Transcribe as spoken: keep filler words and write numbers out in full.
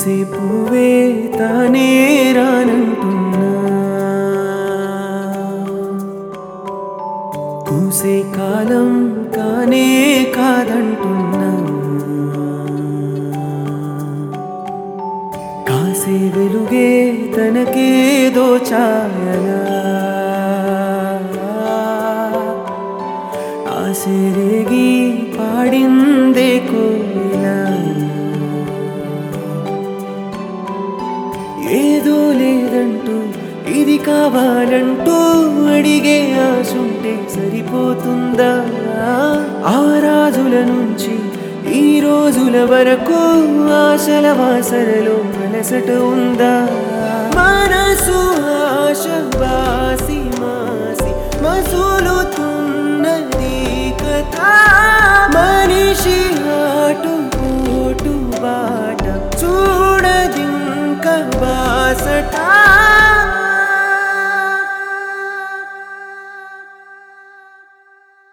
పూసే పువ్వే తానే రానంటున్నా, పూసే కాలం కానే కాదంటున్నా, కాసే వెలుగే తనకేదో ఛాయలా ఆసే రేగి పాడిందే కోయిలా. ఏదో లేదంటూ ఇది కావాలంటూ అడిగే ఆశుంటే సరిపోతుందా? ఆ రాజుల నుంచి ఈ రోజుల వరకు ఆశల వాసనలో అలసట ఉందా? మనసు ఆశ బాసి మాసి మసులుతున్నది కథ.